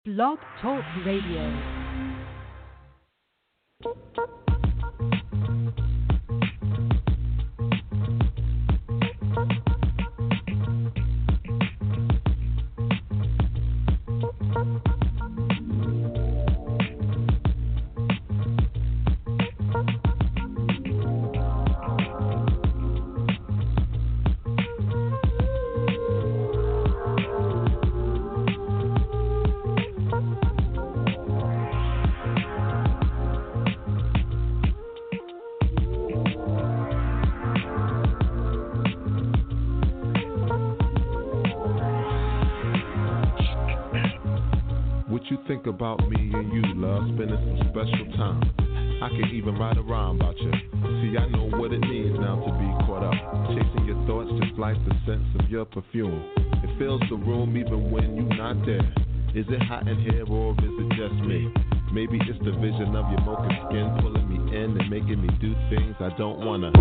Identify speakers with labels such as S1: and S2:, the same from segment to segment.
S1: Blog Talk Radio.
S2: About me and you, love, spending some special time. I can even write a rhyme about you. See, I know what it means now to be caught up, chasing your thoughts just like the scents of your perfume. It fills the room even when you're not there. Is it hot in here or is it just me? Maybe it's the vision of your mocha skin pulling me in and making me do things I don't wanna.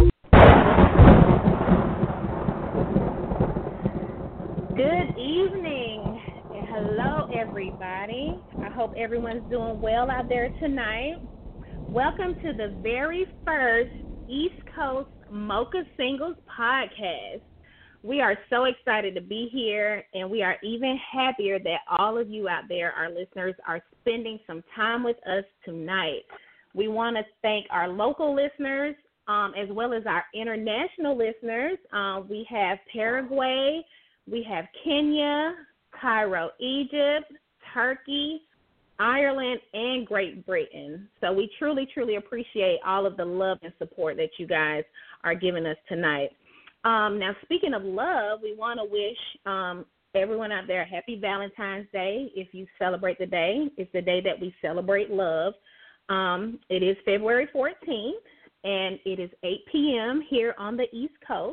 S3: Good evening. Hello, everybody. I hope everyone's doing well out there tonight. Welcome to the very first East Coast Mocha Singles podcast. We are so excited to be here, and we are even happier that all of you out there, our listeners, are spending some time with us tonight. We want to thank our local listeners as well as our international listeners. We have Paraguay, we have Kenya, Cairo, Egypt, Turkey, Ireland, and Great Britain. So we truly, truly appreciate all of the love and support that you guys are giving us tonight. Now, speaking of love, we want to wish everyone out there a happy Valentine's Day. If you celebrate the day, it's the day that we celebrate love. It is February 14th, and it is 8 p.m. here on the East Coast.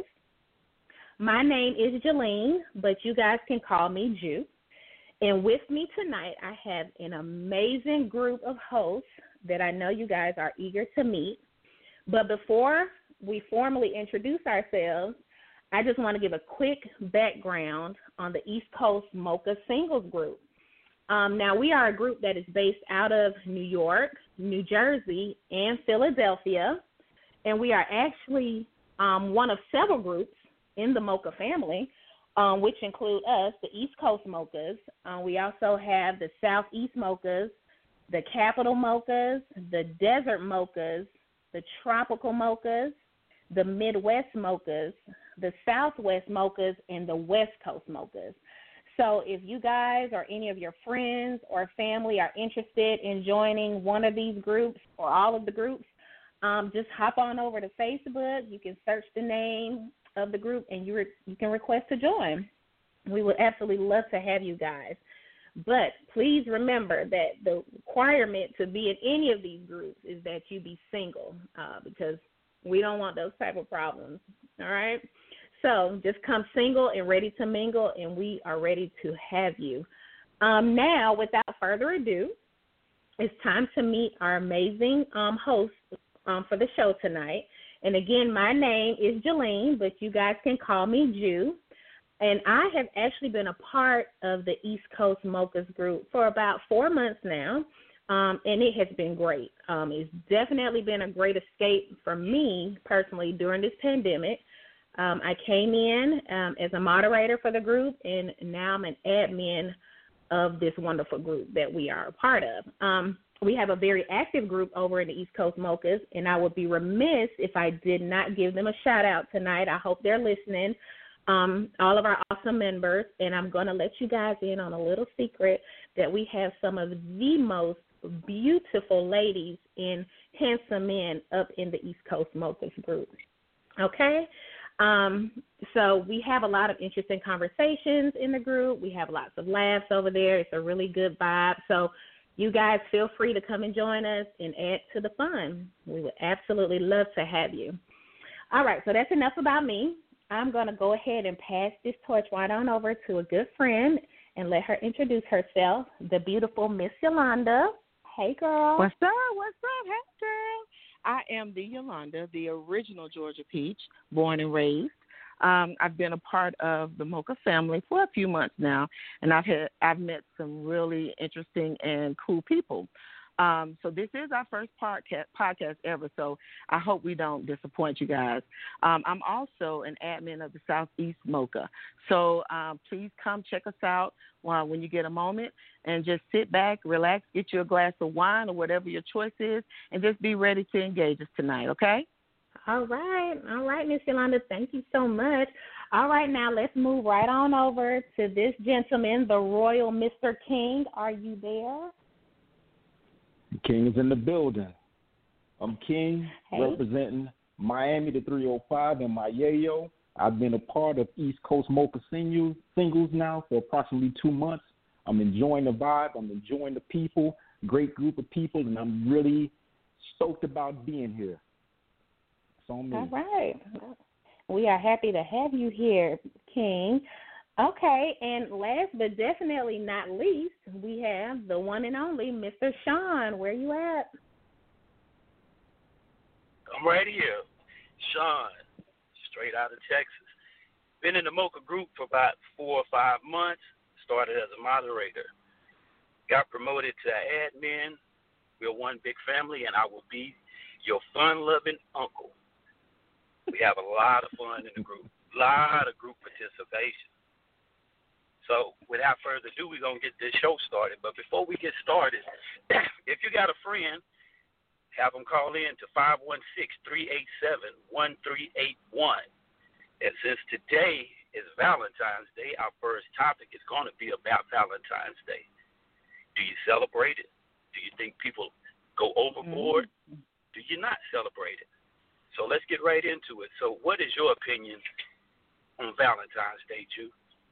S3: My name is Jalene, but you guys can call me Ju. And with me tonight, I have an amazing group of hosts that I know you guys are eager to meet. But before we formally introduce ourselves, I just want to give a quick background on the East Coast Mocha Singles Group. Now, we are a group that is based out of New York, New Jersey, and Philadelphia. And we are actually one of several groups in the Mocha family, which include us, the East Coast Mochas. We also have the Southeast Mochas, the Capital Mochas, the Desert Mochas, the Tropical Mochas, the Midwest Mochas, the Southwest Mochas, and the West Coast Mochas. So if you guys or any of your friends or family are interested in joining one of these groups or all of the groups, just hop on over to Facebook. You can search the name of the group, and you can request to join. We would absolutely love to have you guys. But please remember that the requirement to be in any of these groups is that you be single, because we don't want those type of problems, all right? So just come single and ready to mingle, and we are ready to have you. Now, without further ado, it's time to meet our amazing host for the show tonight. And again, my name is Jalene, but you guys can call me Ju. And I have actually been a part of the East Coast Mochas group for about 4 months now, and it has been great. It's definitely been a great escape for me personally during this pandemic. I came in as a moderator for the group, and now I'm an admin of this wonderful group that we are a part of. We have a very active group over in the East Coast Mochas, and I would be remiss if I did not give them a shout-out tonight. I hope they're listening, all of our awesome members, and I'm going to let you guys in on a little secret that we have some of the most beautiful ladies and handsome men up in the East Coast Mochas group, okay? So we have a lot of interesting conversations in the group. We have lots of laughs over there. It's a really good vibe. So you guys feel free to come and join us and add to the fun. We would absolutely love to have you. All right, so that's enough about me. I'm going to go ahead and pass this torch right on over to a good friend and let her introduce herself, the beautiful Miss Yolanda. Hey, girl.
S4: What's up? Hey, girl. I am the Yolanda, the original Georgia Peach, born and raised. I've been a part of the Mocha family for a few months now, and I've met some really interesting and cool people. So this is our first podcast ever, so I hope we don't disappoint you guys. I'm also an admin of the Southeast Mocha, so please come check us out when you get a moment, and just sit back, relax, get you a glass of wine or whatever your choice is, and just be ready to engage us tonight, okay?
S3: All right, Miss Yolanda, thank you so much. All right, now let's move right on over to this gentleman, the Royal Mr. King. Are you there?
S5: King is in the building. I'm King,
S3: hey.
S5: Representing Miami, the 305, and my yayo. I've been a part of East Coast Mocha singles now for approximately 2 months. I'm enjoying the vibe. I'm enjoying the people, great group of people, and I'm really stoked about being here. It's on me.
S3: All right. We are happy to have you here, King. Okay, and last but definitely not least, we have the one and only Mr. Sean. Where you at?
S6: I'm right here. Sean, straight out of Texas. Been in the Mocha group for about 4 or 5 months. Started as a moderator. Got promoted to admin. We're one big family, and I will be your fun-loving uncle. We have a lot of fun in the group. A lot of group participation. So without further ado, we're going to get this show started. But before we get started, if you got a friend, have them call in to 516-387-1381. And since today is Valentine's Day, our first topic is going to be about Valentine's Day. Do you celebrate it? Do you think people go overboard? Mm-hmm. Do you not celebrate it? So let's get right into it. So what is your opinion on Valentine's Day, Ju?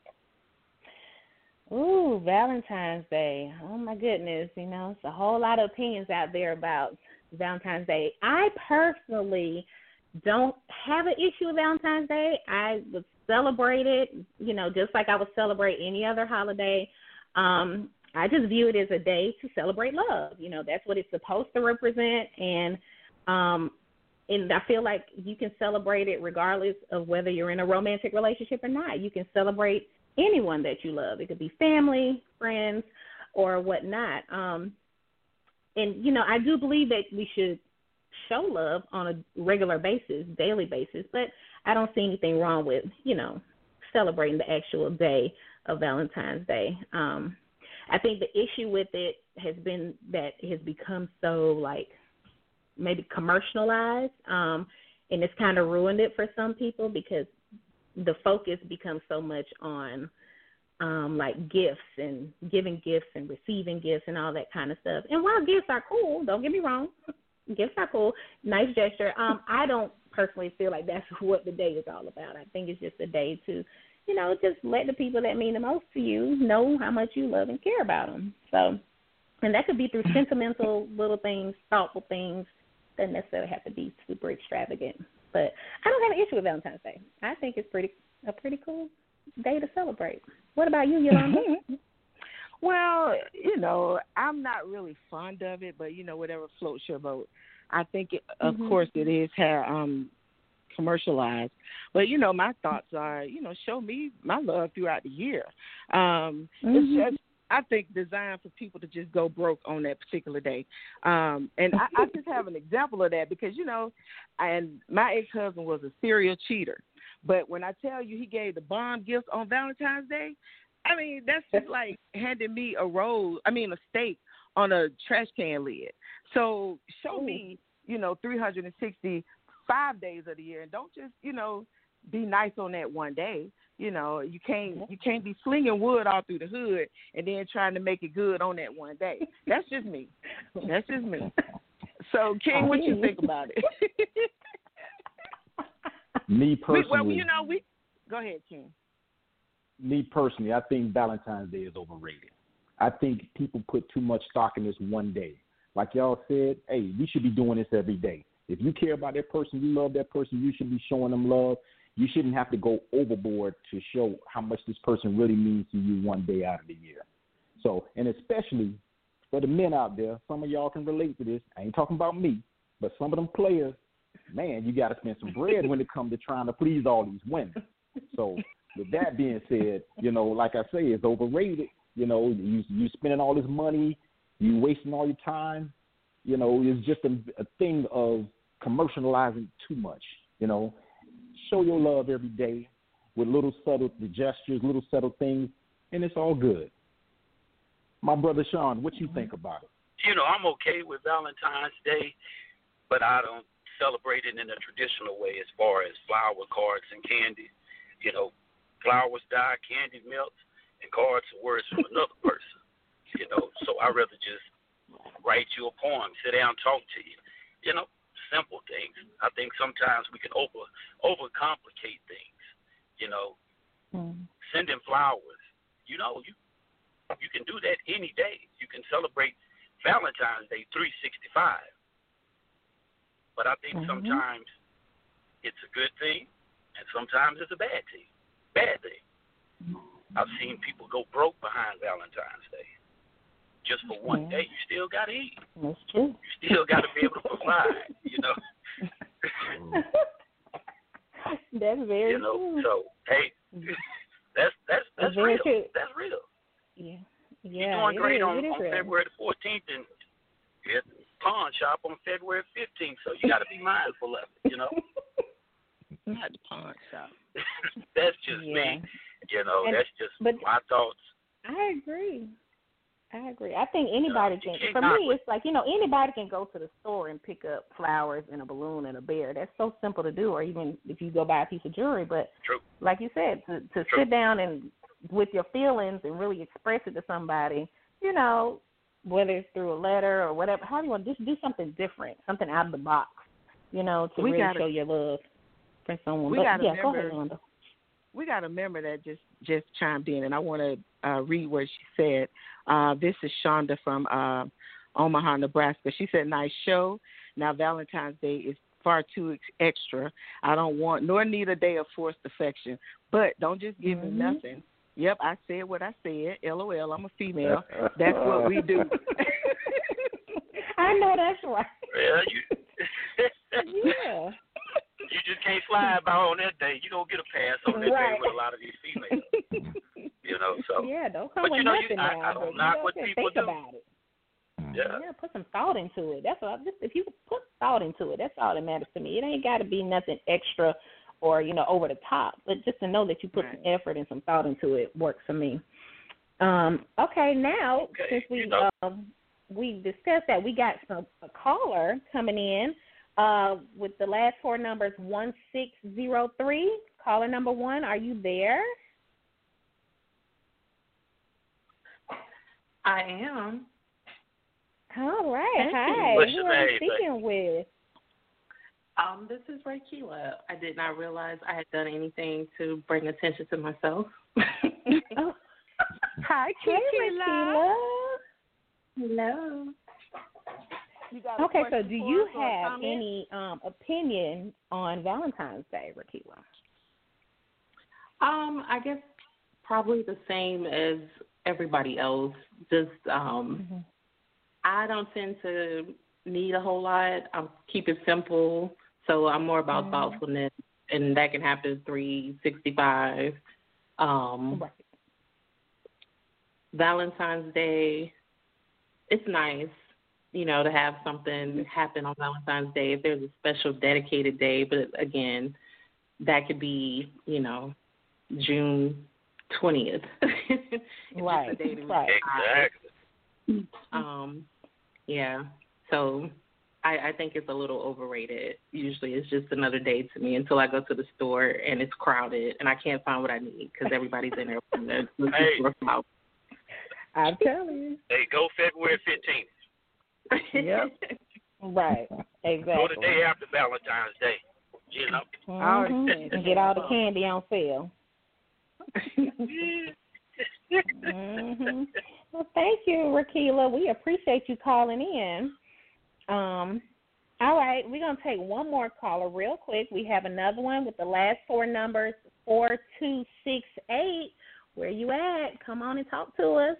S3: Ooh, Valentine's Day. Oh, my goodness. You know, it's a whole lot of opinions out there about Valentine's Day. I personally don't have an issue with Valentine's Day. I would celebrate it, you know, just like I would celebrate any other holiday. I just view it as a day to celebrate love. You know, that's what it's supposed to represent. And I feel like you can celebrate it regardless of whether you're in a romantic relationship or not. You can celebrate anyone that you love. It could be family, friends, or whatnot. And, you know, I do believe that we should show love on a regular basis, daily basis, but I don't see anything wrong with, you know, celebrating the actual day of Valentine's Day. I think the issue with it has been that it has become so, like, maybe commercialized, and it's kind of ruined it for some people because the focus becomes so much on like gifts and giving gifts and receiving gifts and all that kind of stuff. And while gifts are cool, don't get me wrong, gifts are cool, nice gesture. I don't personally feel like that's what the day is all about. I think it's just a day to, you know, just let the people that mean the most to you know how much you love and care about them. So, and that could be through sentimental little things, thoughtful things. Doesn't necessarily have to be super extravagant. But I don't have an issue with Valentine's Day. I think it's a pretty cool day to celebrate. What about you, Yolanda?
S4: Well, you know, I'm not really fond of it, but, you know, whatever floats your boat. I think, of course, it is commercialized. But, you know, my thoughts are, you know, show me my love throughout the year. It's just, I think, designed for people to just go broke on that particular day. And I just have an example of that because, you know, and my ex-husband was a serial cheater. But when I tell you he gave the bomb gifts on Valentine's Day, I mean, that's just like handing me a steak on a trash can lid. So show me, you know, 365 days of the year, and don't just, you know, be nice on that one day. You know, you can't be slinging wood all through the hood and then trying to make it good on that one day. That's just me. So, King, what you think about it?
S5: Me personally.
S4: Well, you know, go ahead, King.
S5: Me personally, I think Valentine's Day is overrated. I think people put too much stock in this one day. Like y'all said, hey, we should be doing this every day. If you care about that person, you love that person, you should be showing them love. You shouldn't have to go overboard to show how much this person really means to you one day out of the year. So, and especially for the men out there, some of y'all can relate to this. I ain't talking about me, but some of them players, man, you got to spend some bread when it comes to trying to please all these women. So with that being said, like I say, it's overrated. You spending all this money, you wasting all your time. It's just a thing of commercializing too much. Show your love every day with little subtle gestures, little subtle things, and it's all good. My brother Sean, what you think about it?
S6: I'm okay with Valentine's Day, but I don't celebrate it in a traditional way as far as flower, cards, and candy. Flowers die, candy melts, and cards are words from another person. So I'd rather just write you a poem, sit down, talk to you. Simple things. I think sometimes we can overcomplicate things. Sending flowers. You can do that any day. You can celebrate Valentine's Day 365. But I think sometimes it's a good thing, and sometimes it's a bad thing. I've seen people go broke behind Valentine's Day. Just for one day, you still got to eat.
S3: That's true.
S6: You still got to be able to provide,
S3: That's very true.
S6: So, hey, that's
S3: very
S6: real.
S3: true.
S6: That's real.
S3: Yeah.
S6: You're doing great on
S3: real.
S6: February the 14th, and you're at the pawn shop on February 15th, so you got to be mindful of it,
S4: Not the pawn shop.
S6: That's just me. That's just my thoughts.
S3: I agree. I think anybody can. For me, it's like, anybody can go to the store and pick up flowers and a balloon and a bear. That's so simple to do, or even if you go buy a piece of jewelry. But like you said, to sit down and with your feelings and really express it to somebody, whether it's through a letter or whatever, how do you want to just do something different, something out of the box, to really show your love for someone. Go ahead, Linda.
S4: We got a member that just chimed in, and I want to read what she said. This is Shonda from Omaha, Nebraska. She said, "Nice show. Now Valentine's Day is far too extra. I don't want nor need a day of forced affection. But don't just give me nothing. Yep, I said what I said. LOL, I'm a female. That's what we do."
S3: I know that's right.
S6: Well,
S3: yeah.
S6: You just can't slide by on that day. You don't get a pass on that day with a lot of these females. So.
S3: Yeah, don't come with nothing now.
S6: I don't knock what people do.
S3: About it.
S6: Yeah,
S3: put some thought into it. That's what. If you put thought into it, that's all that matters to me. It ain't got to be nothing extra or over the top, but just to know that you put some effort and some thought into it works for me. Okay, now since we discussed that, we got a caller coming in. With the last four numbers 1603. Caller number 1, are you there?
S7: I am.
S3: All right. Hi.
S6: What's
S3: Who
S6: your
S3: are you
S6: name,
S3: speaking with?
S7: This is Rakeela. I did not realize I had done anything to bring attention to myself.
S3: Oh. Hi, Rakeela.
S7: Hello.
S3: Okay, so do you have any opinion on Valentine's Day, Rakeela?
S7: I guess probably the same as everybody else. Just I don't tend to need a whole lot. I keep it simple, so I'm more about thoughtfulness, and that can happen 365.
S3: Right.
S7: Valentine's Day, it's nice, to have something happen on Valentine's Day if there's a special dedicated day. But again, that could be, June 20th.
S3: Right.
S6: Exactly.
S7: Yeah. So I think it's a little overrated. Usually it's just another day to me until I go to the store and it's crowded and I can't find what I need because everybody's in there looking for flowers.
S3: I'm telling you.
S6: Hey, go February 15th.
S3: Yep. Right. Exactly.
S6: Go the day after Valentine's Day.
S3: And get all the candy on sale. Well, thank you, Rakeela. We appreciate you calling in. All right, we're going to take one more caller real quick. We have another one with the last four numbers, 4268. Where you at? Come on and talk to us.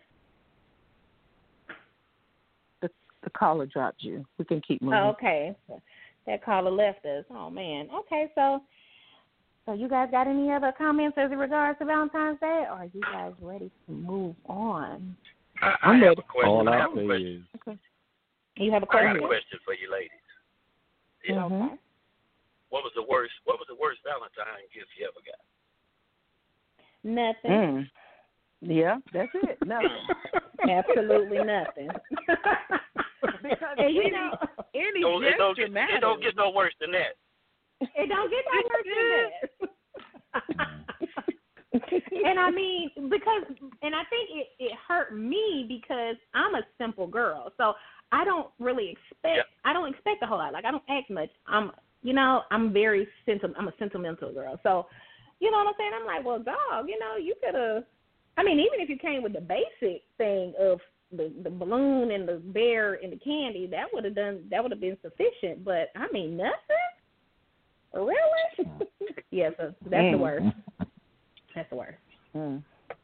S4: The caller dropped you. We can keep moving.
S3: Oh, okay. That caller left us. Oh, man. Okay, so So you guys got any other comments as it regards to Valentine's Day, or are you guys ready to move on?
S6: I have a question.
S5: All
S6: I
S5: I
S6: have a
S5: say
S6: question.
S5: is,
S3: Okay. You have a
S6: I
S3: question?
S6: got a question for you ladies. Yeah.
S3: Okay.
S6: What was the worst Valentine gift you ever got?
S3: Nothing.
S4: Yeah, that's it. Nothing.
S3: Absolutely nothing. And you know,
S4: any
S6: It
S4: gesture matters.
S6: it don't get no worse than that.
S3: it don't get no worse than that. And I mean, I think it hurt me because I'm a simple girl, so I don't really expect.
S6: Yep.
S3: I don't expect a whole lot. Like I don't ask much. I'm very I'm a sentimental girl, so you know what I'm saying. I'm like, well, dog, you could have. I mean, even if you came with the basic thing of the balloon and the bear and the candy, that would have been sufficient. But I mean, nothing. Really? Yes, yeah, so that's the worst. That's the worst.
S4: Mm.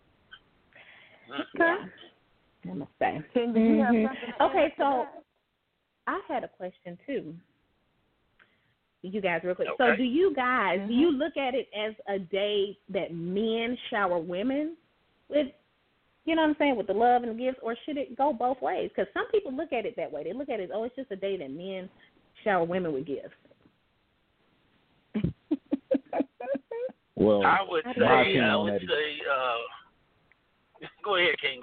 S3: Okay. I'm gonna say.
S4: Did you have something to
S3: Okay,
S4: add to
S3: so
S4: that?
S3: I had a question too. You guys, real quick.
S6: Okay.
S3: So, do you guys do you look at it as a day that men shower women with? You know what I'm saying, with the love and the gifts, or should it go both ways? Because some people look at it that way. They look at it, it's just a day that men shower women with gifts.
S5: well,
S6: I would say, go ahead, King.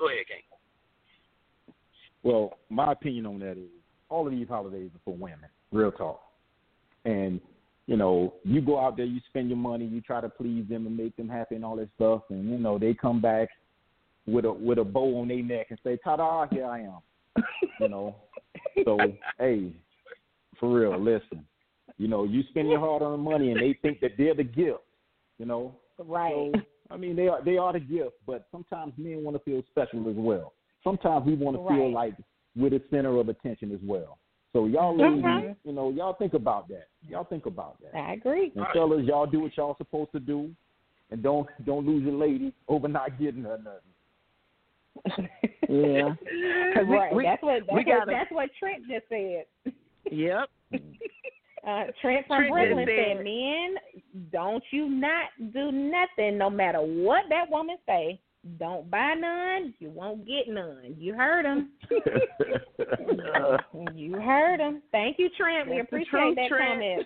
S5: Well, my opinion on that is all of these holidays are for women, real talk. And, you go out there, you spend your money, you try to please them and make them happy and all that stuff, and, they come back with a bow on their neck and say, ta-da, here I am. So, hey, for real, listen. You spend your hard-earned money and they think that they're the gift,
S3: Right.
S5: So, I mean, they are the gift, but sometimes men want to feel special as well. Sometimes we want to feel like we're the center of attention as well. So y'all ladies, y'all think about that.
S3: I agree.
S5: And fellas, y'all do what y'all supposed to do, and don't lose your lady over not getting her nothing.
S4: Yeah.
S3: That's what Trent just said.
S4: Yep.
S3: Trent from Brooklyn said, men, don't you not do nothing, no matter what that woman say. Don't buy none, you won't get none. You heard him. You heard him. Thank you, Trent. We appreciate that comment.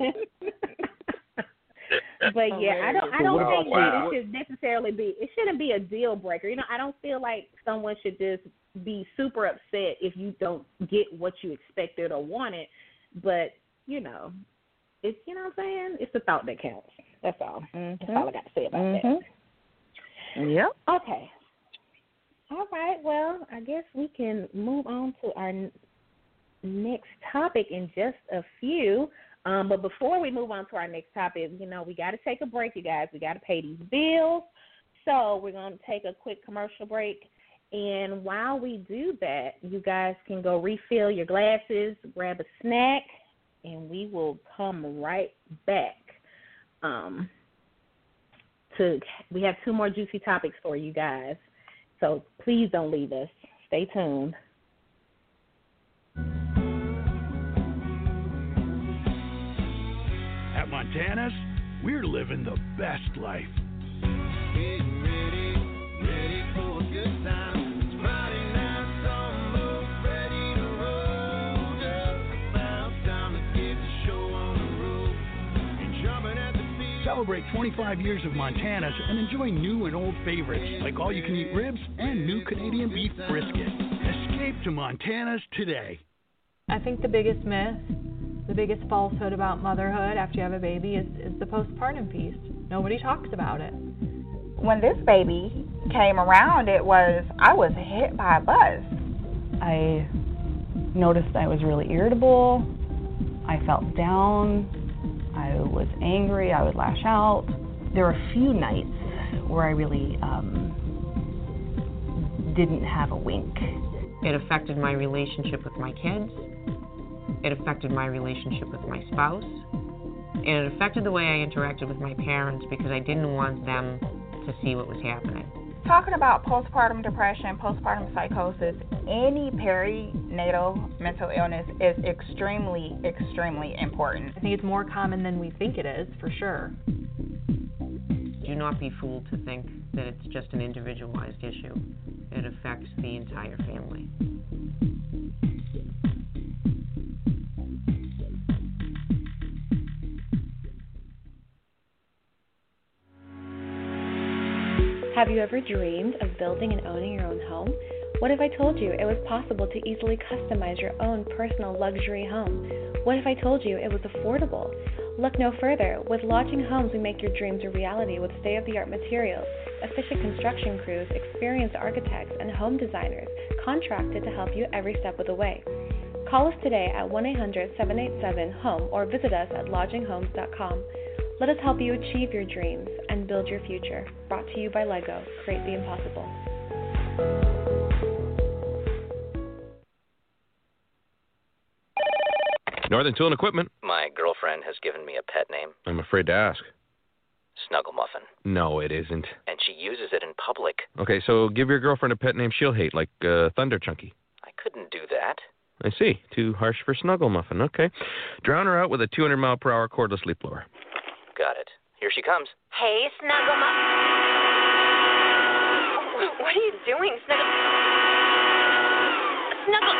S3: But yeah, I don't think that it should necessarily be. It shouldn't be a deal breaker. I don't feel like someone should just be super upset if you don't get what you expected or wanted. But it's what I'm saying. It's the thought that counts. That's all. That's all I got to say about that.
S4: Yep.
S3: Okay. All right. Well, I guess we can move on to our next topic in just a few. But before we move on to our next topic, we got to take a break, you guys. We got to pay these bills. So we're going to take a quick commercial break. And while we do that, you guys can go refill your glasses, grab a snack, and we will come right back. We have two more juicy topics for you guys. So please don't leave us. Stay tuned.
S8: At Montana's, we're living the best life.
S9: Getting ready for a good time. It's Friday night, summer, ready to roll. Just about time to get the show on the road. And jumping at the beat.
S8: Celebrate 25 years of Montana's and enjoy new and old favorites like all-you-can-eat ribs and new Canadian beef brisket. Escape to Montana's today.
S10: I think the biggest myth, the biggest falsehood about motherhood after you have a baby is the postpartum piece. Nobody talks about it.
S11: When this baby came around, I was hit by a bus.
S12: I noticed I was really irritable. I felt down. I was angry. I would lash out. There were a few nights where I really didn't have a wink.
S13: It affected my relationship with my kids. It affected my relationship with my spouse. And it affected the way I interacted with my parents because I didn't want them to see what was happening.
S11: Talking about postpartum depression, postpartum psychosis, any perinatal mental illness is extremely, extremely important.
S10: I think it's more common than we think it is, for sure.
S13: do not be fooled to think that it's just an individualized issue. It affects the entire family.
S14: Have you ever dreamed of building and owning your own home? What if I told you it was possible to easily customize your own personal luxury home? What if I told you it was affordable? Look no further. With Lodging Homes, we make your dreams a reality with state-of-the-art materials, efficient construction crews, experienced architects, and home designers contracted to help you every step of the way. Call us today at 1-800-787-HOME or visit us at lodginghomes.com. Let us help you achieve your dreams and build your future. Brought to you by LEGO. Create the impossible.
S15: Northern Tool and Equipment.
S16: My girlfriend has given me a pet name.
S15: I'm afraid to ask.
S16: Snuggle Muffin.
S15: No, it isn't.
S16: And she uses it in public.
S15: Okay, so give your girlfriend a pet name she'll hate, like Thunder Chunky.
S16: I couldn't do that.
S15: I see. Too harsh for Snuggle Muffin. Okay. Drown her out with a 200-mile-per-hour cordless leaf blower.
S16: Got it. Here she comes.
S17: Hey, Snuggle Muffin. What are you doing, Snuggle? Snuggle.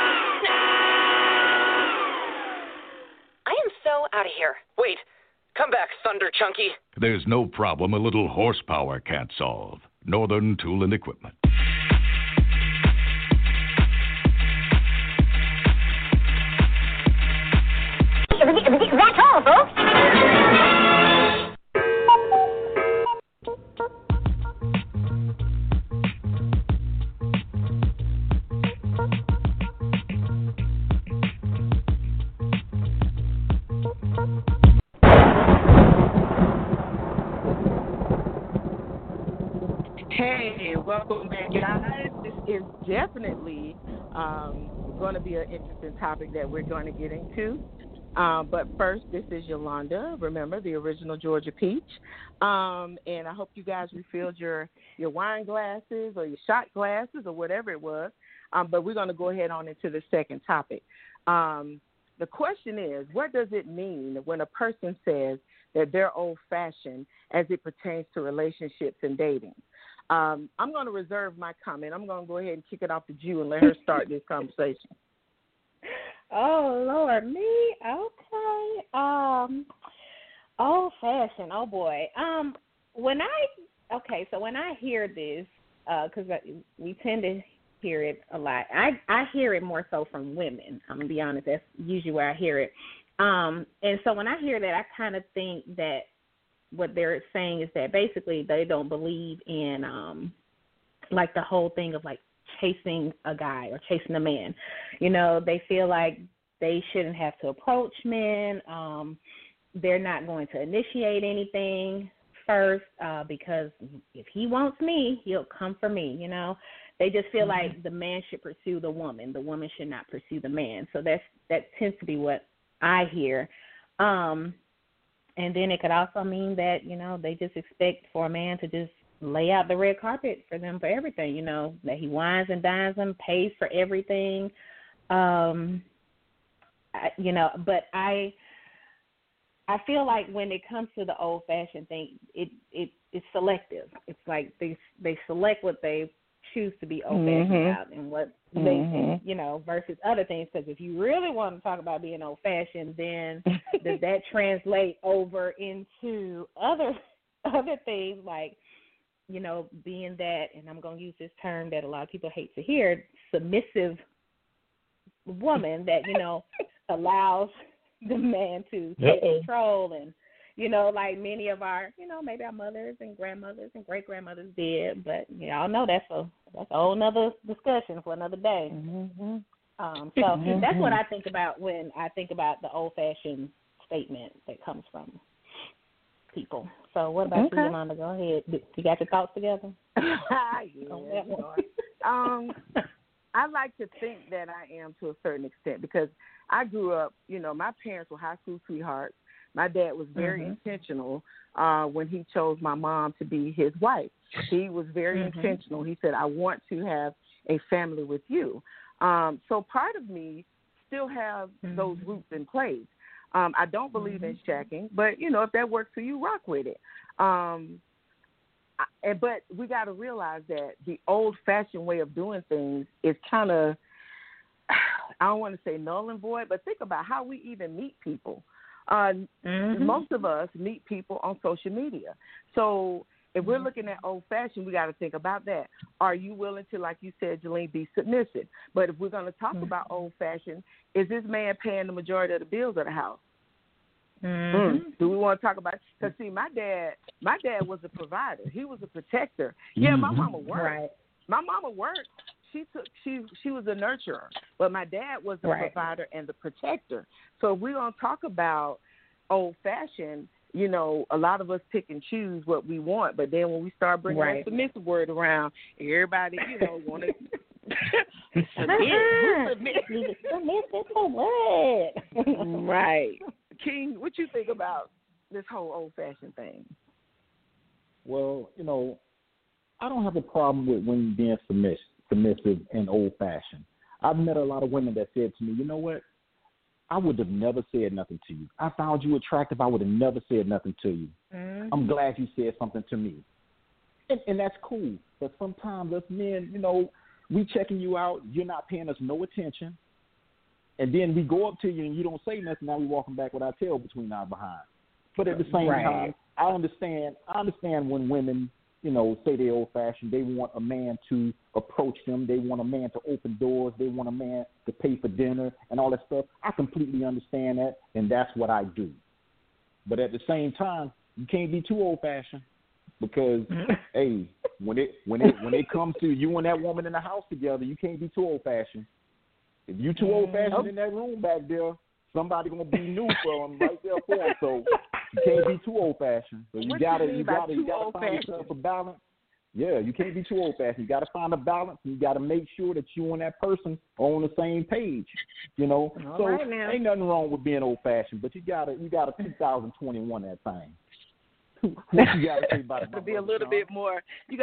S17: I am so out of here.
S16: Wait. Come back, Thunder Chunky.
S18: There's no problem a little horsepower can't solve. Northern Tool and Equipment.
S17: That's all, folks.
S4: Hey, welcome back, guys. This is definitely going to be an interesting topic that we're going to get into. But first, this is Yolanda, remember, the original Georgia Peach. And I hope you guys refilled your wine glasses or your shot glasses or whatever it was. But we're going to go ahead on into the second topic. The question is, what does it mean when a person says that they're old-fashioned as it pertains to relationships and dating? I'm going to reserve my comment. I'm going to go ahead and kick it off to Ju and let her start this conversation.
S3: Oh, Lord, me? Okay. Old fashioned, oh boy. When I hear this, because we tend to hear it a lot, I hear it more so from women. I'm going to be honest, that's usually where I hear it. And so when I hear that, I kind of think that what they're saying is that basically they don't believe in, like the whole thing of like chasing a guy or chasing a man. You know, they feel like they shouldn't have to approach men. They're not going to initiate anything first because if he wants me, he'll come for me, you know. They just feel like the man should pursue the woman. The woman should not pursue the man. So that tends to be what I hear. And then it could also mean that, you know, they just expect for a man to just lay out the red carpet for them for everything, you know, that he wines and dines them, pays for everything. You know, but I feel like when it comes to the old-fashioned thing, it's selective. It's like they select what they choose to be old-fashioned about and what they, you know, versus other things. Because if you really want to talk about being old-fashioned, then does that translate over into other things like, you know, being that, and I'm going to use this term that a lot of people hate to hear, submissive woman that, you know, allows the man to take control and, you know, like many of our, you know, maybe our mothers and grandmothers and great-grandmothers did, but y'all know that's a whole nother discussion for another day. So that's what I think about when I think about the old-fashioned statement that comes from people. So what about you, Yolanda? Go ahead. You got your thoughts together?
S4: I like to think that I am to a certain extent because I grew up, you know, my parents were high school sweethearts. My dad was very intentional when he chose my mom to be his wife. He was very intentional. He said, I want to have a family with you. So part of me still have those roots in place. I don't believe in shacking, but, you know, if that works for you, rock with it. but we got to realize that the old-fashioned way of doing things is kind of, I don't want to say null and void, but think about how we even meet people. Most of us meet people on social media. So if we're looking at old-fashioned, we got to think about that. Are you willing to, like you said, Jelene, be submissive? But if we're going to talk about old-fashioned, is this man paying the majority of the bills of the house? Do we want to talk about? Because see, my dad was a provider. He was a protector. Yeah, my mama worked. Right. My mama worked. She was a nurturer, but my dad was the provider and the protector. So if we're gonna talk about old fashioned, you know, a lot of us pick and choose what we want, but then when we start bringing that submissive word around, everybody, you know, want to submit for what? Right. King, what you think about this whole old-fashioned thing?
S5: Well, you know, I don't have a problem with women being submissive and old-fashioned. I've met a lot of women that said to me, you know what, I would have never said nothing to you. I found you attractive. I would have never said nothing to you. I'm glad you said something to me. And that's cool. But sometimes us men, you know, we checking you out. You're not paying us no attention. And then we go up to you and you don't say nothing. Now we walking back with our tail between our behind. But at the same time, I understand when women, you know, say they're old-fashioned. They want a man to approach them. They want a man to open doors. They want a man to pay for dinner and all that stuff. I completely understand that, and that's what I do. But at the same time, you can't be too old-fashioned because, hey, when it comes to you and that woman in the house together, you can't be too old-fashioned. If you too old-fashioned in that room back there, somebody gonna be new for them right there for them. So you can't be too old-fashioned. So you gotta find yourself a balance. Yeah, you can't be too old-fashioned. You gotta find a balance, and you gotta make sure that you and that person are on the same page. You know, ain't nothing wrong with being old-fashioned, but you gotta 2021 that thing. What you gotta say about it?
S4: You gotta be a little bit more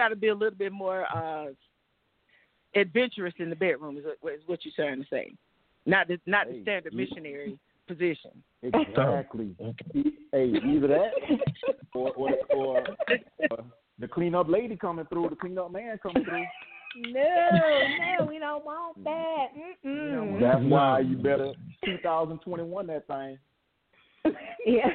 S4: adventurous in the bedroom is what you're trying to say, not the standard missionary position.
S5: Exactly. Hey, either that or the cleanup lady coming through, the cleanup man coming through.
S3: No, we don't want that.
S5: That's why you better 2021 that thing.
S3: Yeah.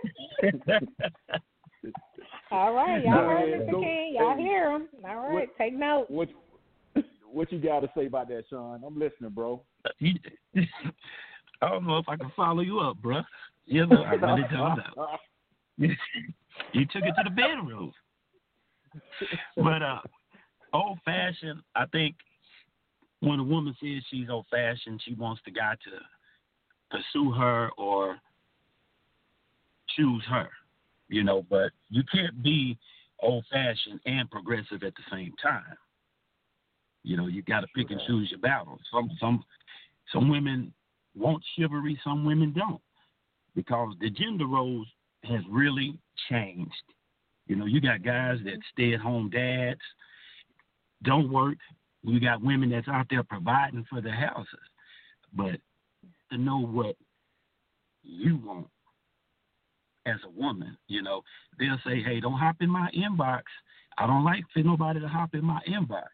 S3: All right, y'all heard Mr. King. Y'all hear him. All right, take note.
S5: What you got to say about that, Sean? I'm listening, bro.
S6: I don't know if I can follow you up, bro. You know, I really don't know. You took it to the bedroom. But old-fashioned, I think when a woman says she's old-fashioned, she wants the guy to pursue her or choose her, you know. But you can't be old-fashioned and progressive at the same time. You know, you got to pick and choose your battles. Some women want chivalry, some women don't, because the gender roles has really changed. You know, you got guys that stay-at-home dads, don't work. You got women that's out there providing for their houses. But to know what you want as a woman, you know, they'll say, hey, don't hop in my inbox. I don't like for nobody to hop in my inbox.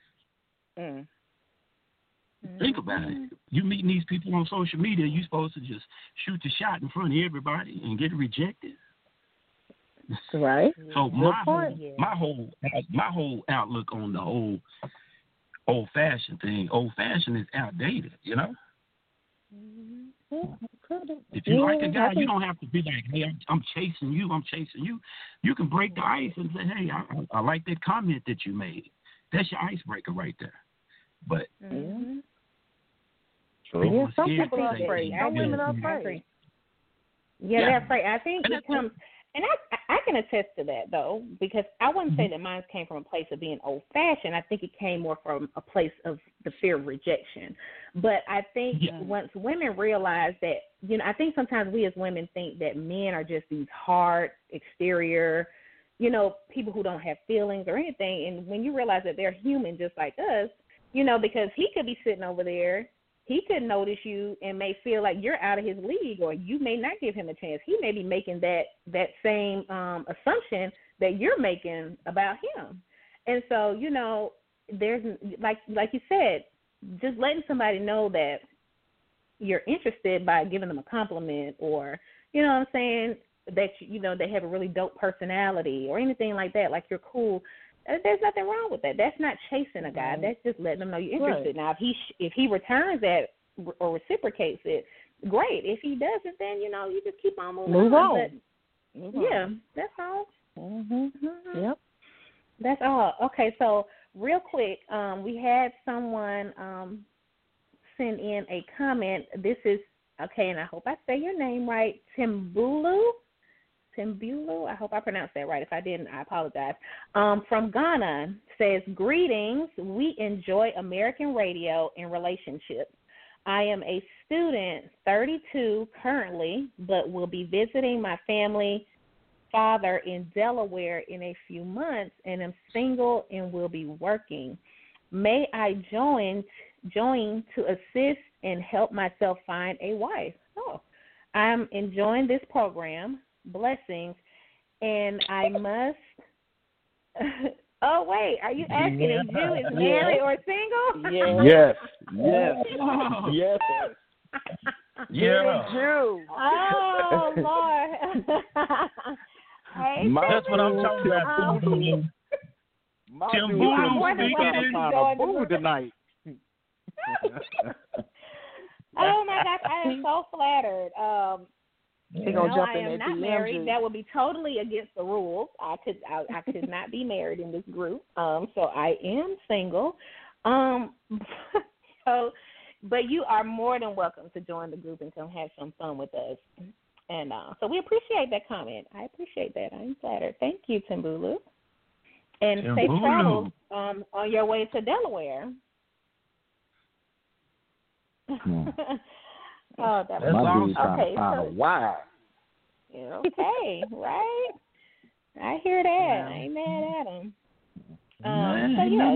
S6: Think about it. You meeting these people on social media, you're supposed to just shoot the shot in front of everybody and get rejected.
S4: Right.
S6: So my whole outlook on the whole old-fashioned thing, old-fashioned is outdated, you know? If you like a guy, you don't have to be like, hey, I'm chasing you. You can break the ice and say, hey, I like that comment that you made. That's your icebreaker right there. But
S3: some
S4: people are afraid. Some women are afraid.
S3: Yeah, they're afraid. I think it comes, and I can attest to that though, because I wouldn't say that mine came from a place of being old-fashioned. I think it came more from a place of the fear of rejection. But I think once women realize that, you know, I think sometimes we as women think that men are just these hard exterior, you know, people who don't have feelings or anything. And when you realize that they're human just like us, you know, because he could be sitting over there, he could notice you and may feel like you're out of his league, or you may not give him a chance. He may be making that same assumption that you're making about him. And so, you know, there's like you said, just letting somebody know that you're interested by giving them a compliment, or, you know what I'm saying, that, you know, they have a really dope personality or anything like that, like you're cool. There's nothing wrong with that. That's not chasing a guy. That's just letting them know you're interested. Right. Now, if he returns that or reciprocates it, great. If he doesn't, then, you know, you just keep on moving on. But, yeah, that's all. Yep. That's all. Okay, so real quick, we had someone send in a comment. This is, okay, and I hope I say your name right, Timbulu, I hope I pronounced that right. If I didn't, I apologize. From Ghana, says, greetings. We enjoy American radio and relationships. I am a student, 32 currently, but will be visiting my family father in Delaware in a few months, and am single and will be working. May I join to assist and help myself find a wife? Oh, I'm enjoying this program. Blessings. And I must oh, wait, are you asking if Jew is married or single?
S5: Yes. Yes.
S4: Yeah. Jew.
S3: Oh, Lord. Hey,
S19: that's what I'm talking about.
S5: Tim tonight.
S3: Oh my gosh, I am so flattered.
S4: Jump in
S3: I am not married. That would be totally against the rules. I could not be married in this group. So I am single. But you are more than welcome to join the group and come have some fun with us. And so we appreciate that comment. I appreciate that. I'm flattered. Thank you, Timbulu. And safe travels on your way to Delaware. Oh, that was
S5: awesome.
S3: Okay,
S5: so why?
S3: Okay, right? I hear that. I ain't mad at him. So yeah,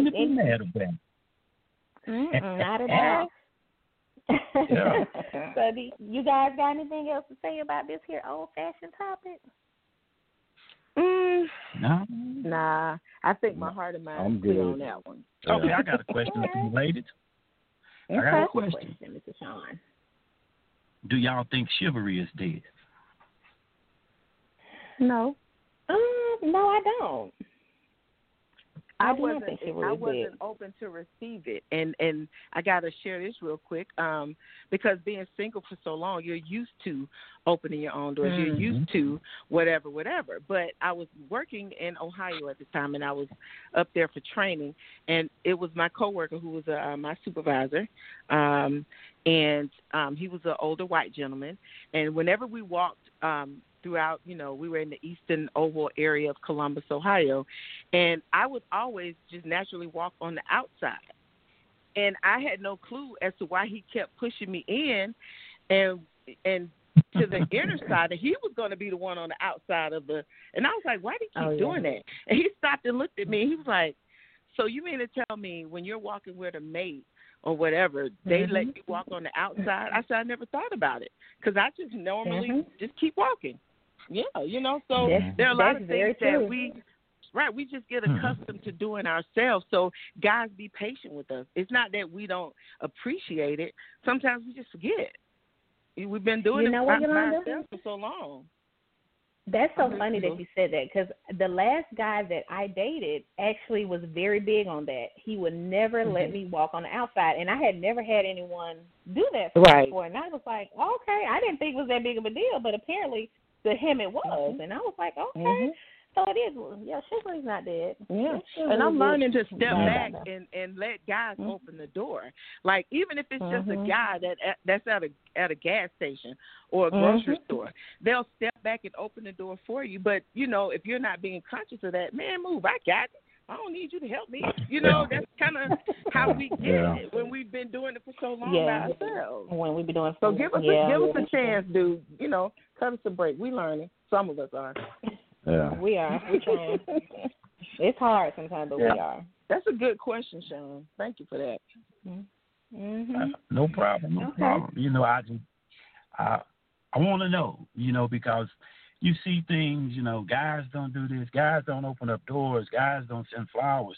S3: not at all. Yeah. So do you guys got anything else to say about this here old-fashioned topic?
S19: No.
S4: Nah, I think my heart and mind is clear on that one.
S19: Okay, I got a question for you ladies. I got a question.
S3: Mr. Sean.
S19: Do y'all think chivalry is dead?
S3: No. No, I don't.
S4: I wasn't open to receive it, and I got to share this real quick, because being single for so long, you're used to opening your own doors. You're used to whatever. But I was working in Ohio at the time, and I was up there for training, and it was my coworker who was my supervisor, and he was an older white gentleman, and whenever we walked throughout, we were in the eastern oval area of Columbus, Ohio, and I would always just naturally walk on the outside. And I had no clue as to why he kept pushing me in and to the inner side, and he was going to be the one on the outside of the, and I was like, why do you keep doing that? And he stopped and looked at me, and he was like, so you mean to tell me when you're walking with a mate or whatever, they let you walk on the outside? I said, I never thought about it, because I just normally just keep walking. Yeah, so there are a lot of things that we just get accustomed to doing ourselves. So guys, be patient with us. It's not that we don't appreciate it. Sometimes we just forget. We've been doing it by ourselves for so long.
S3: That's so funny that you said that, because the last guy that I dated actually was very big on that. He would never let me walk on the outside, and I had never had anyone do that for me before. And I was like, okay, I didn't think it was that big of a deal, but apparently to him it was. And I was like, okay, so it is. Yeah, chivalry's not dead.
S4: Yeah, and I'm learning to step back and let guys open the door. Like, even if it's just a guy that's at a gas station or a grocery store, they'll step back and open the door for you. But, if you're not being conscious of that, man, move. I got it. I don't need you to help me. That's kind of how we get it when we've been doing it for so long by ourselves.
S3: When we've been doing
S4: so give us a chance, dude. Cut us a break. We learning. Some of us are.
S5: Yeah.
S3: We are. We're trying. It's hard sometimes, but we are.
S4: That's a good question, Sean. Thank you for that.
S19: No problem. No problem. I want to know, because, you see things, guys don't do this, guys don't open up doors, guys don't send flowers.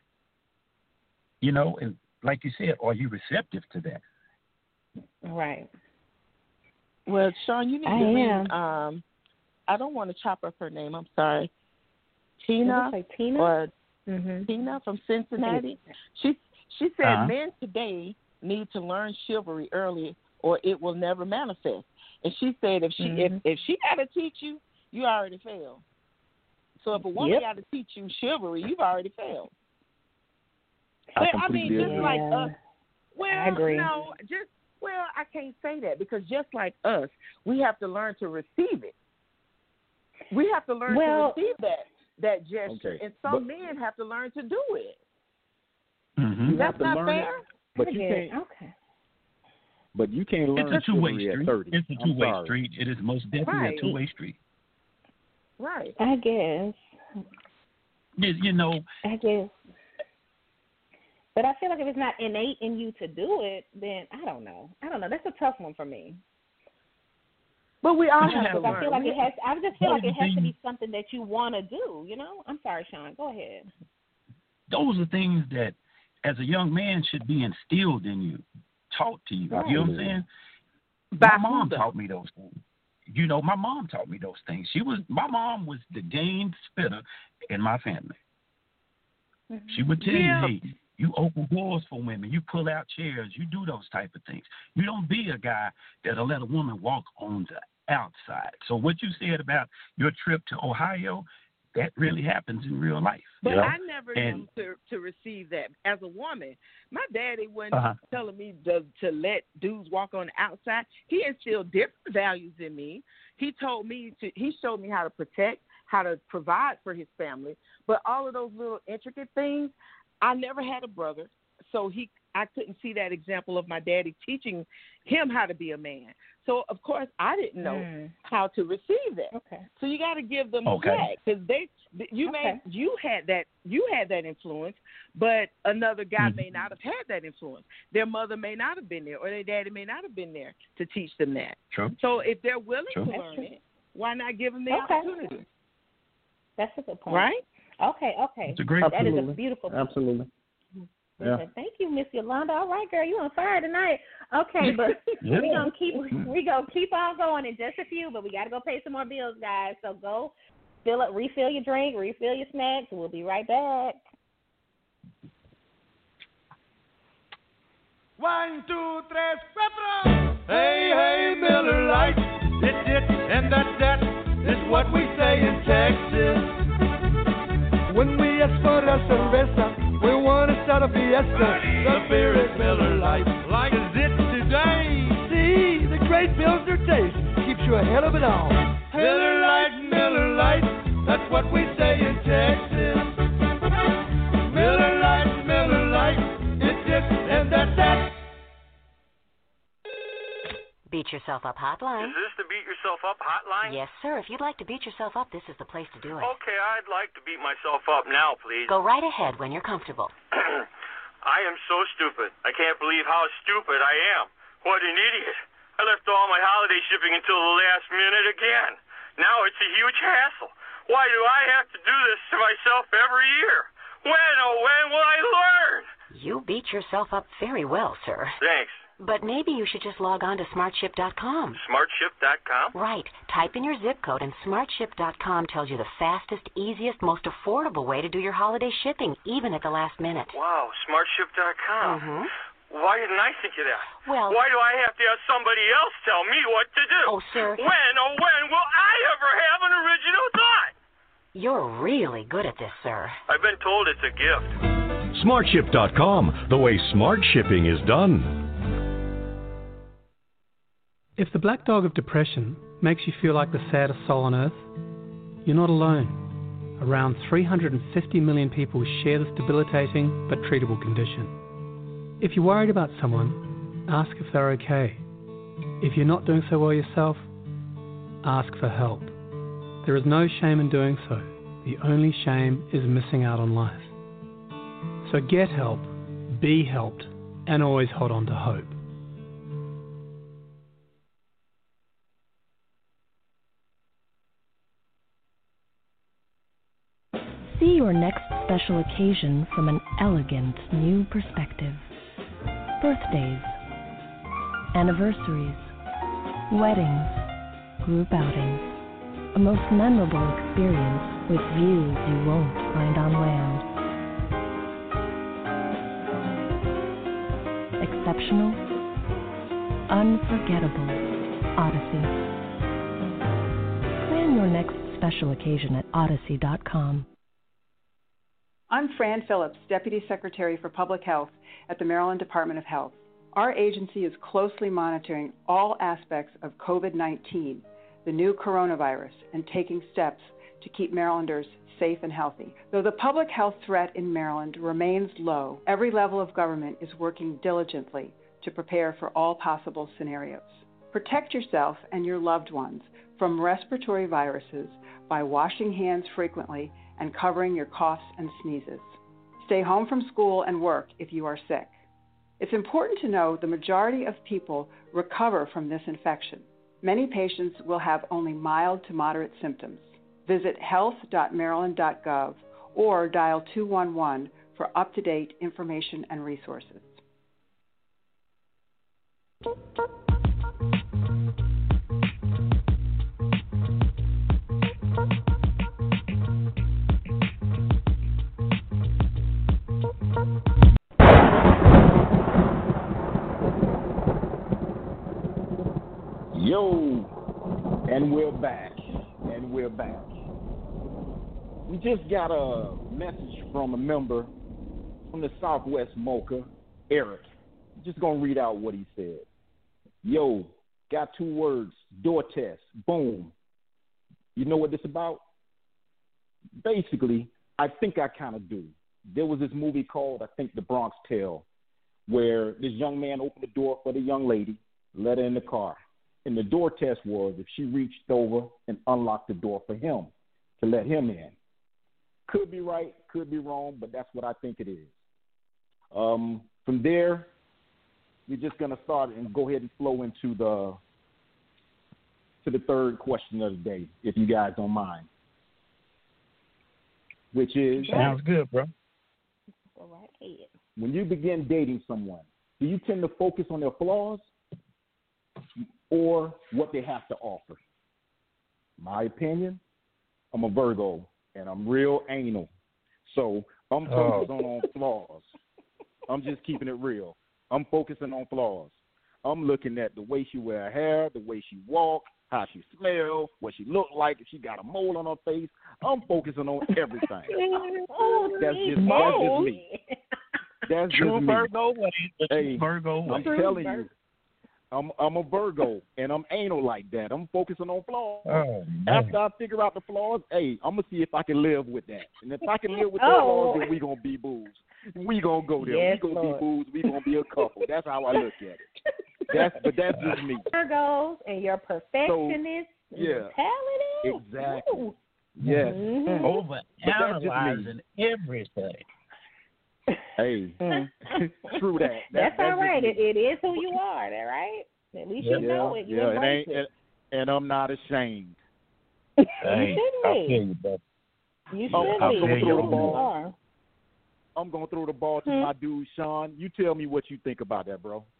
S19: And like you said, are you receptive to that?
S3: Right.
S4: Well, Sean, you need to read. I don't want to chop up her name. I'm sorry. Tina,
S3: Tina?
S4: Or
S3: Mm-hmm.
S4: Tina from Cincinnati. She said men today need to learn chivalry early, or it will never manifest. And she said if she got to teach you, you already failed. So if a woman got to teach you chivalry, you've already failed. But I mean, just like us. Well,
S3: I agree.
S4: No, I can't say that because just like us, we have to learn to receive it. We have to learn to receive that gesture, and some men have to learn to do it.
S5: Mm-hmm.
S4: That's not fair.
S5: But you can't.
S3: Okay.
S5: But you can't learn
S19: It's a two-way
S5: chivalry
S19: street.
S5: at 30.
S19: It's a two-way street. It is most definitely a two-way street.
S4: Right.
S3: I guess.
S19: I
S3: guess. But I feel like if it's not innate in you to do it, then I don't know. That's a tough one for me.
S4: But we all have to learn.
S3: I feel like it has. I just feel like it has to be something that you want to do. I'm sorry, Sean. Go ahead.
S19: Those are things that, as a young man, should be instilled in you, taught to you.
S3: Right.
S19: You know what I'm saying?
S4: My
S19: mom taught me those things. My mom taught me those things. My mom was the game spitter in my family.
S3: Mm-hmm.
S19: She would tell you, hey, you open doors for women. You pull out chairs. You do those type of things. You don't be a guy that'll let a woman walk on the outside. So what you said about your trip to Ohio, that really happens in real life.
S4: But I never knew to receive that. As a woman, my daddy wasn't telling me to let dudes walk on the outside. He instilled different values in me. He showed me how to protect, how to provide for his family. But all of those little intricate things, I never had a brother, so I couldn't see that example of my daddy teaching him how to be a man. So of course I didn't know how to receive that. Okay. So you got to give them that because you had that influence, but another guy may not have had that influence. Their mother may not have been there, or their daddy may not have been there to teach them that.
S19: True.
S4: So if they're willing to learn it, why not give them the opportunity?
S3: That's a good point.
S4: Right?
S3: Okay.
S19: It's a great
S3: That is a beautiful point.
S5: Absolutely.
S3: Yeah. Thank you, Miss Yolanda. All right, girl, you on fire tonight. Okay, but we're gonna keep on going in just a few, but we gotta go pay some more bills, guys. So go refill your drink, refill your snacks. We'll be right back.
S9: 1, 2, 3, 4. Hey, Miller Lite, it's and that is what we say in Texas. When we ask for la cerveza, we want to start a fiesta. The beer is Miller Lite, like is it today? See, the great Pilsner taste keeps you ahead of it all. Miller Lite, that's what we say in Texas. Miller Lite, it's it and that's that.
S20: Beat Yourself Up hotline.
S6: Is this the Beat Yourself Up hotline?
S20: Yes, sir. If you'd like to beat yourself up, this is the place to do it.
S6: Okay, I'd like to beat myself up now, please.
S20: Go right ahead when you're comfortable.
S6: I am so stupid. I can't believe how stupid I am. What an idiot. I left all my holiday shipping until the last minute again. Now it's a huge hassle. Why do I have to do this to myself every year? When, oh, when will I learn?
S20: You beat yourself up very well, sir.
S6: Thanks.
S20: But maybe you should just log on to smartship.com.
S6: Smartship.com?
S20: Right. Type in your zip code, and smartship.com tells you the fastest, easiest, most affordable way to do your holiday shipping, even at the last minute.
S6: Wow, smartship.com.
S20: Mm-hmm.
S6: Why didn't I think of that?
S20: Well,
S6: why do I have to have somebody else tell me what to do?
S20: Oh, sir.
S6: When, oh, when will I ever have an original thought?
S20: You're really good at this, sir.
S6: I've been told it's a gift.
S21: Smartship.com, the way smart shipping is done.
S22: If the black dog of depression makes you feel like the saddest soul on earth, you're not alone. Around 350 million people share this debilitating but treatable condition. If you're worried about someone, ask if they're okay. If you're not doing so well yourself, ask for help. There is no shame in doing so. The only shame is missing out on life. So get help, be helped, and always hold on to hope.
S1: See your next special occasion from an elegant new perspective. Birthdays, anniversaries, weddings, group outings. A most memorable experience with views you won't find on land. Exceptional, unforgettable Odyssey. Plan your next special occasion at odyssey.com.
S2: I'm Fran Phillips, Deputy Secretary for Public Health at the Maryland Department of Health. Our agency is closely monitoring all aspects of COVID-19, the new coronavirus, and taking steps to keep Marylanders safe and healthy. Though the public health threat in Maryland remains low, every level of government is working diligently to prepare for all possible scenarios. Protect yourself and your loved ones from respiratory viruses by washing hands frequently and covering your coughs and sneezes. Stay home from school and work if you are sick. It's important to know the majority of people recover from this infection. Many patients will have only mild to moderate symptoms. Visit health.maryland.gov or dial 211 for up-to-date information and resources.
S5: Yo, and we're back. We just got a message from a member from the Southwest Mocha, Eric. Just going to read out what he said. Yo, got 2 words, door test, boom. You know what this about? Basically, I think I kind of do. There was this movie called, I think, The Bronx Tale, where this young man opened the door for the young lady, let her in the car. And the door test was if she reached over and unlocked the door for him to let him in. Could be right, could be wrong, but that's what I think it is. From there, we're just going to start and go ahead and flow into the third question of the day, if you guys don't mind. Which is...
S19: Sounds good, bro.
S3: Go right ahead.
S5: When you begin dating someone, do you tend to focus on their flaws or what they have to offer? My opinion, I'm a Virgo, and I'm real anal. So I'm focusing on flaws. I'm just keeping it real. I'm focusing on flaws. I'm looking at the way she wear her hair, the way she walk, how she smell, what she look like, if she got a mole on her face. I'm focusing on everything. That's just me. That's
S19: True
S5: just me.
S19: Virgo,
S5: Hey,
S19: Virgo.
S5: I'm telling you. I'm a Virgo, and I'm anal like that. I'm focusing on flaws.
S19: Oh,
S5: After I figure out the flaws, hey, I'm going to see if I can live with that. And if I can live with the flaws, then we going to be booze. We going to go there.
S3: Yes,
S5: we going to be booze. We going to be a couple. That's how I look at it. But that's just me.
S3: Virgos and your perfectionist mentality.
S5: Exactly.
S3: Ooh.
S5: Yes.
S3: Mm-hmm.
S19: Over analyzing everything.
S5: Hey, true that.
S3: That's all right. It is who you are, that right? At least you know it. You embrace it.
S5: And I'm not ashamed.
S19: Hey,
S3: you
S19: I
S3: should
S19: feel you, bro.
S3: You should be. You are.
S5: I'm going to throw the ball to my dude, Sean. You tell me what you think about that, bro.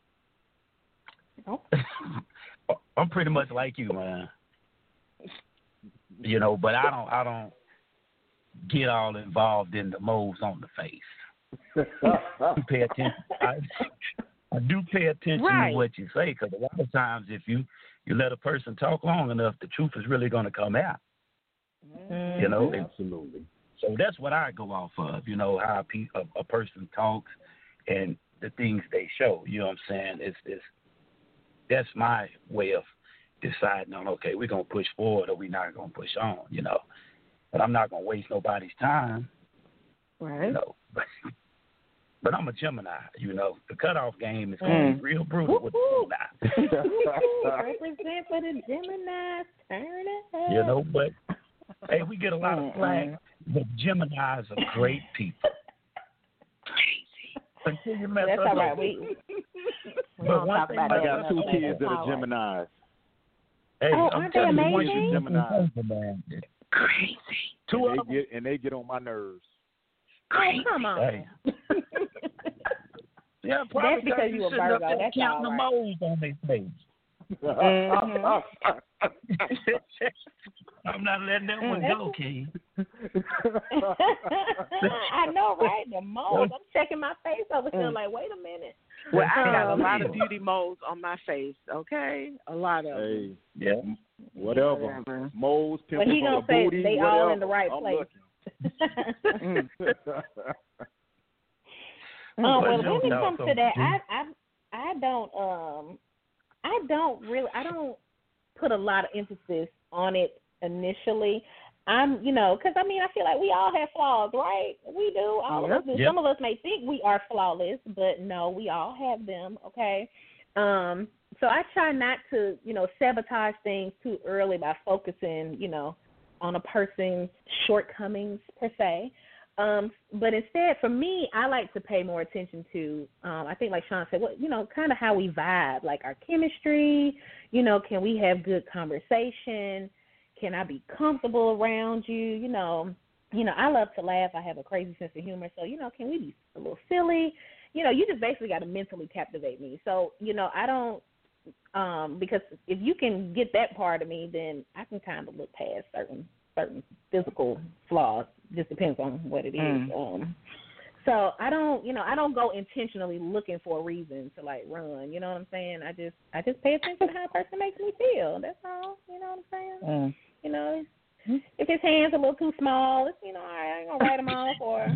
S19: I'm pretty much like you, man. You know, but I don't get all involved in the moles on the face. I pay attention. I do pay attention to what you say, because a lot of times if you let a person talk long enough, the truth is really going to come out.
S3: Mm-hmm.
S19: You know,
S5: absolutely.
S19: So that's what I go off of. You know, how a person talks and the things they show. You know what I'm saying? That's my way of deciding on, okay, we're going to push forward or we're not going to push on, you know. But I'm not going to waste nobody's time.
S3: Right.
S19: You know. But I'm a Gemini, you know. The cutoff game is going to be real brutal with the Gemini.
S3: Represent for the Geminis. Turn it up.
S19: You know, but, hey, we get a lot of flack. But Geminis are great people. Until you mess
S3: That's
S19: up.
S3: all right. We
S19: but one thing
S5: I got 2 kids that are Geminis.
S19: Hey, I'm
S3: aren't they
S19: telling you,
S3: amazing?
S19: once you Gemini,
S4: Crazy.
S5: And they get on my nerves.
S3: Oh, come on.
S19: Yeah,
S3: That's because you a Virgo. That's
S19: counting the
S3: all right.
S19: moles on their face. I'm not letting that one go, King.
S3: I know, right? The moles. I'm checking my face over here like, wait a minute.
S4: Well, I got a lot of beauty moles on my face, okay? A lot of them.
S5: Yeah. Whatever. Moles, pimples
S3: But he
S5: on
S3: gonna
S5: the
S3: say
S5: booty,
S3: they
S5: whatever.
S3: all in the right
S5: I'm
S3: place.
S19: Well,
S3: when
S19: Joe,
S3: it comes to that,
S19: Jim.
S3: I don't put a lot of emphasis on it initially. Because I feel like we all have flaws, right? We do. All of us do.
S19: Yep.
S3: Some of us may think we are flawless, but no, we all have them. Okay. So I try not to, sabotage things too early by focusing, on a person's shortcomings per se. But instead, for me, I like to pay more attention to, I think like Sean said, kind of how we vibe, like our chemistry, can we have good conversation? Can I be comfortable around you? I love to laugh. I have a crazy sense of humor. So, can we be a little silly? You just basically got to mentally captivate me. So, I don't, because if you can get that part of me, then I can kind of look past certain physical flaws. Just depends on what it is. So I don't go intentionally looking for a reason to like run. You know what I'm saying? I just pay attention to how a person makes me feel. That's all. You know what I'm saying? If his hand's a litall too small, it's, all right, I ain't gonna write him off, or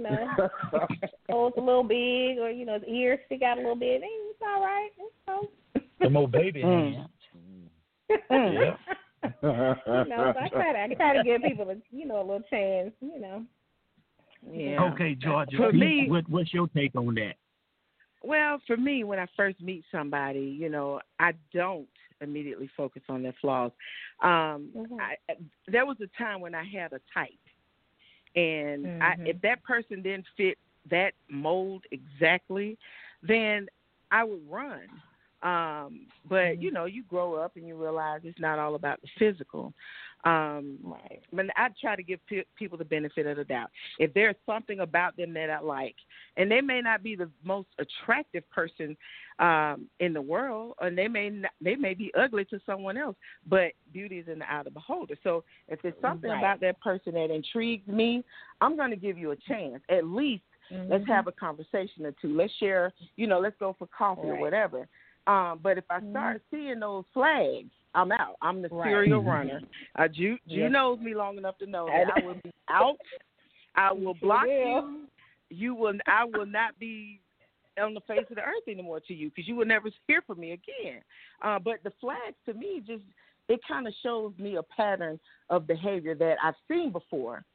S3: oh, it's a little big, or his ears stick out a little bit. It's all right. It's cool.
S19: The more baby hands.
S3: Yeah. So I try to give people a little chance.
S4: Yeah.
S19: Okay, Georgia.
S4: For me,
S19: what's your take on that?
S4: Well, for me, when I first meet somebody, I don't immediately focus on their flaws. There was a time when I had a type, and if that person didn't fit that mold exactly, then I would run. But you grow up and you realize it's not all about the physical. Right. But I try to give people the benefit of the doubt. If there's something about them that I like, and they may not be the most attractive person in the world, and they may be ugly to someone else, but beauty is in the eye of the beholder. So if there's something about that person that intrigues me, I'm going to give you a chance. At least let's have a conversation or two. Let's share, let's go for coffee or whatever. But if I start seeing those flags, I'm out. I'm the serial runner. Ju knows me long enough to know that I will be out. I will block you. I will not be on the face of the earth anymore to you, because you will never hear from me again. But the flags, to me, it kind of shows me a pattern of behavior that I've seen before,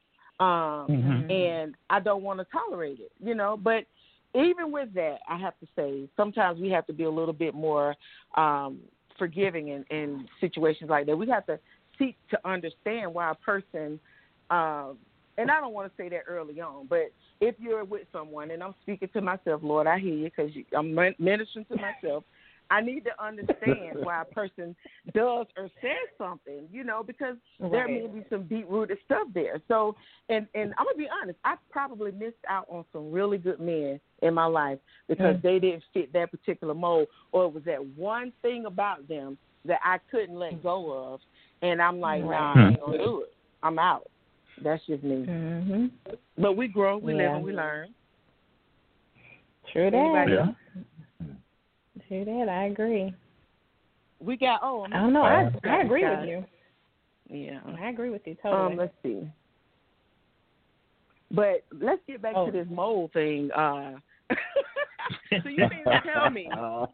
S4: and I don't want to tolerate it. But even with that, I have to say, sometimes we have to be a little bit more forgiving in situations like that. We have to seek to understand why a person, and I don't want to say that early on, but if you're with someone, and I'm speaking to myself, Lord, I hear you, because I'm ministering to myself, I need to understand why a person does or says something, because there may be some deep-rooted stuff there. So, and I'm going to be honest, I probably missed out on some really good men in my life because they didn't fit that particular mold, or it was that one thing about them that I couldn't let go of, and I'm like, nah, I ain't going to do it. I'm out. That's just me. But we grow, we live, and we learn.
S3: True that.
S4: Anybody?
S3: True that. I agree.
S4: We got,
S3: I don't know. I agree with you.
S4: Yeah.
S3: I agree with you totally.
S4: Let's see. But let's get back to this mold thing. So you mean to tell me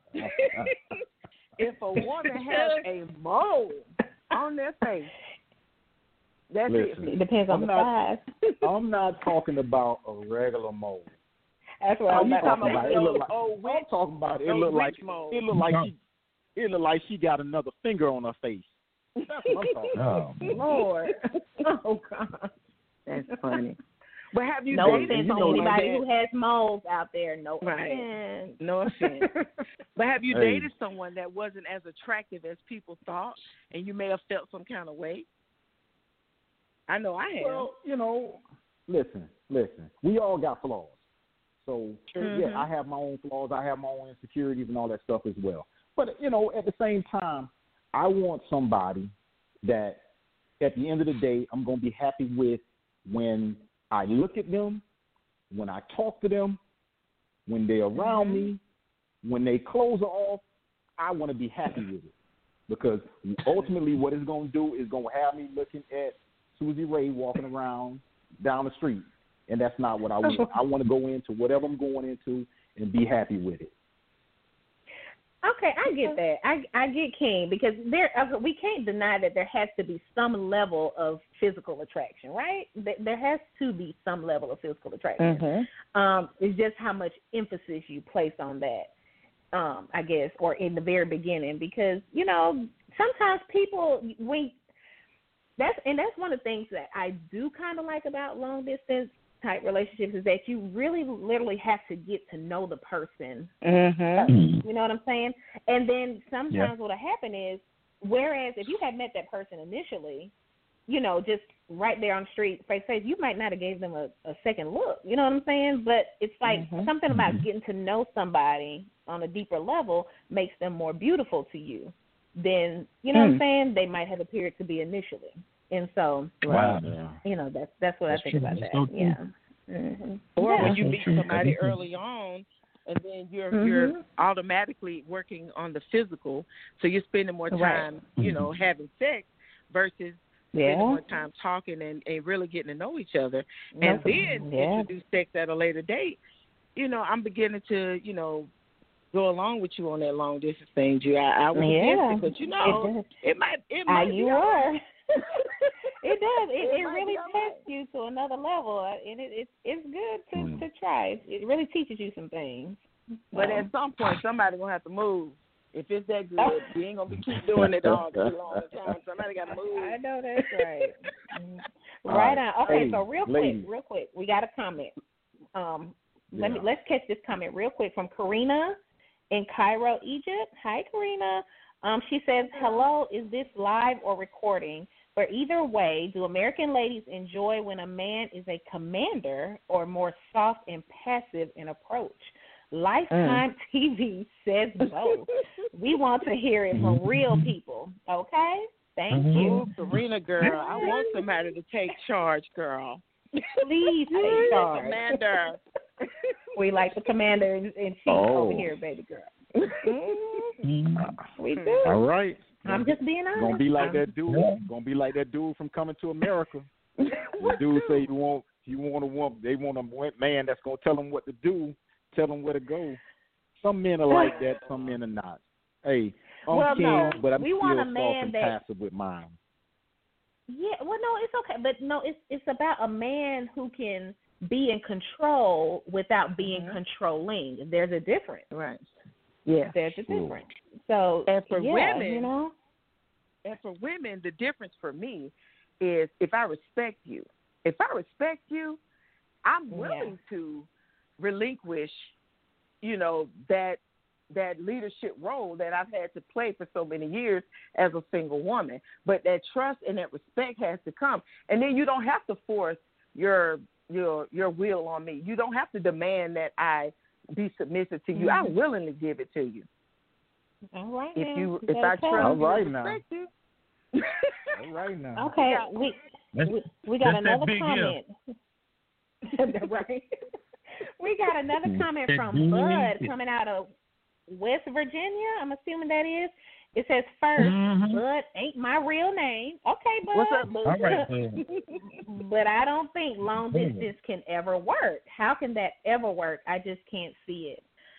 S4: if a woman has a mole on their face, that's
S5: Listen,
S3: it depends on the size.
S5: I'm not talking about a regular mole.
S3: That's what I'm talking about.
S5: I'm talking about it look like she got another finger on her face. That's what I'm talking about.
S3: Lord. Oh God.
S4: That's funny. But have you
S3: no
S4: dated
S3: offense to anybody who has moles out there? No offense.
S4: No offense. But have you dated someone that wasn't as attractive as people thought, and you may have felt some kind of way? I know I have.
S5: Well, you know, listen. We all got flaws. So, yeah, I have my own flaws. I have my own insecurities and all that stuff as well. But, you know, at the same time, I want somebody that at the end of the day I'm going to be happy with when I look at them, when I talk to them, when they're around me, when they clothes are off. I want to be happy with it. Because ultimately what it's going to do is going to have me looking at Susie Ray walking around down the street. And that's not what I want. I want to go into whatever I'm going into and be happy with it.
S3: Okay, I get that. I get King, because we can't deny that there has to be some level of physical attraction, right? There has to be some level of physical attraction. It's just how much emphasis you place on that, I guess, or in the very beginning, because, you know, sometimes people, that's one of the things that I do kind of like about long distance type relationships, is that you really literally have to get to know the person. You know what I'm saying? And then sometimes what'll happen is, whereas if you had met that person initially, you know, just right there on the street, face to face, you might not have gave them a second look. You know what I'm saying? But it's like something about getting to know somebody on a deeper level makes them more beautiful to you than, you know what I'm saying, they might have appeared to be initially. And so, you know, that's what I think about that. Or
S4: when you meet somebody early on, and then you're automatically working on the physical, so you're spending more time, you know, having sex versus spending more time talking and really getting to know each other, and then introduce sex at a later date. You know, I'm beginning to, you know, go along with you on that long distance thing, G. I was against it, but you know, it might
S3: you are. It does. It really tests you to another level, and it's good to try. It really teaches you some things.
S4: But at some point, somebody gonna have to move. If it's that good, you ain't gonna keep doing it all too long time. Somebody gotta move.
S3: I know that's right. Right on. Okay, so real quick, we got a comment. Let's catch this comment real quick from Karina in Cairo, Egypt. Hi, Karina. She says, hello, is this live or recording? But either way, do American ladies enjoy when a man is a commander or more soft and passive in approach? Lifetime TV says both. We want to hear it from real people, okay? Thank you.
S4: Karina, girl, I want somebody to take charge, girl.
S3: Please take charge.
S4: Commander.
S3: We like the commander in chief over here, baby girl. We do.
S5: All right.
S3: I'm just being honest.
S5: Gonna be like that dude. Gonna be like that dude from Coming to America. The dude say you want a woman. They want a man that's gonna tell them what to do, tell them where to go. Some men are like that. Some men are not. Hey, I'm King, but I'm still soft and passive with mine.
S3: Yeah, well, no, it's okay, but no, it's about a man who can be in control without being controlling. There's a difference,
S4: right? Yeah,
S3: there's a difference. So,
S4: and for women,
S3: you know,
S4: the difference for me is if I respect you. If I respect you, I'm willing to relinquish, you know, that leadership role that I've had to play for so many years as a single woman. But that trust and that respect has to come, and then you don't have to force your will on me. You don't have to demand that I be submissive to you. I willingly give it to you.
S3: All right.
S4: If I trust you, respect you.
S5: All right now.
S3: Okay, we got another comment. Right. We got another comment from Bud coming out of West Virginia. I'm assuming that is. It says first, Bud ain't my real name. Okay, Bud.
S4: What's up, Bud?
S3: All right, but I don't think long distance can ever work. How can that ever work? I just can't see it.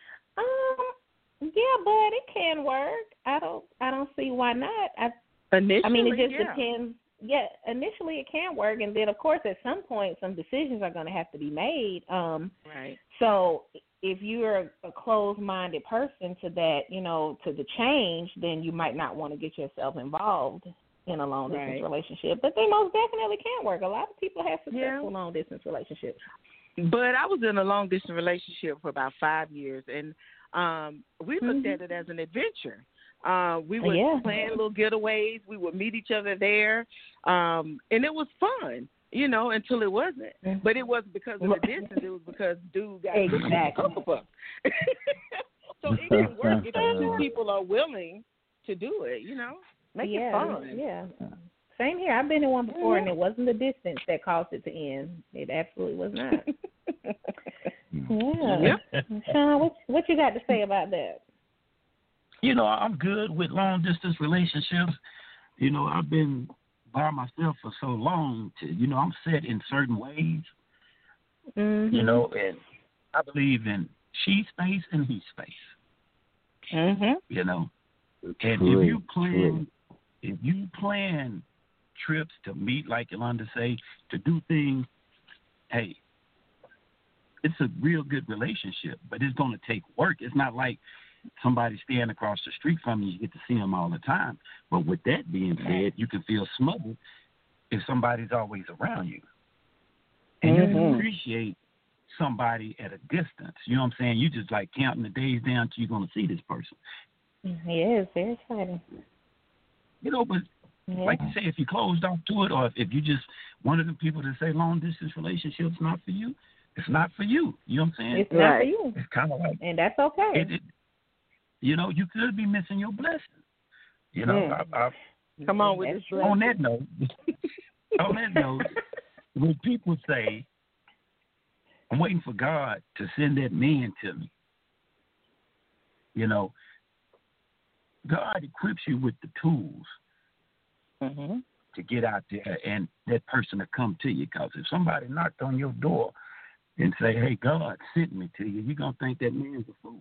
S3: Yeah, Bud, it can work. I don't see why not.
S4: Initially,
S3: I mean, it just depends. Yeah, initially it can work, and then of course at some point some decisions are going to have to be made.
S4: Right.
S3: So if you're a closed-minded person to that, you know, to the change, then you might not want to get yourself involved in a long-distance relationship. But they most definitely can work. A lot of people have successful long-distance relationships.
S4: But I was in a long-distance relationship for about 5 years, and we looked at it as an adventure. We would plan little getaways. We would meet each other there, and it was fun, until it wasn't. But it wasn't because of the distance. It was because dude got
S3: exactly.
S4: So it can work if two people are willing to do it. Make it fun.
S3: Yeah. Same here. I've been in one before, and it wasn't the distance that caused it to end. It absolutely was not. Sean, what you got to say about that?
S19: I'm good with long distance relationships. I've been by myself for so long. I'm set in certain ways. And I believe in she space and he space. And if you plan trips to meet, like Yolanda say, to do things, hey, it's a real good relationship, but it's going to take work. It's not like somebody staying across the street from you get to see them all the time. But with that being said, you can feel smothered if somebody's always around you. And you can appreciate somebody at a distance. You know what I'm saying? You just like counting the days down till you're going to see this person.
S3: Yeah, it's very exciting.
S19: But like you say, if you closed off to it, or if you just one of the people that say long distance relationships not for you, it's not for you. You know what I'm saying?
S3: It's not for you.
S19: It's kind of like,
S3: and that's okay.
S19: You could be missing your blessing.
S4: Come on with this.
S19: On that note, when people say, I'm waiting for God to send that man to me, God equips you with the tools to get out there and that person to come to you. Because if somebody knocked on your door and say, hey, God sent me to you, you're going to think that man's a fool.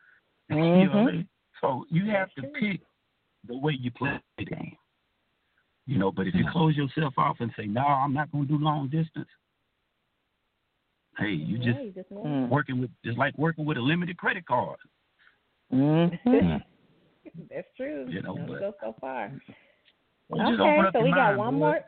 S19: So you have to pick the way you play the game. But if you close yourself off and say, no, I'm not going to do long distance, hey, you just working with, it's like working with a limited credit card.
S3: That's true. Don't go so far.
S19: Okay,
S3: so we got one more.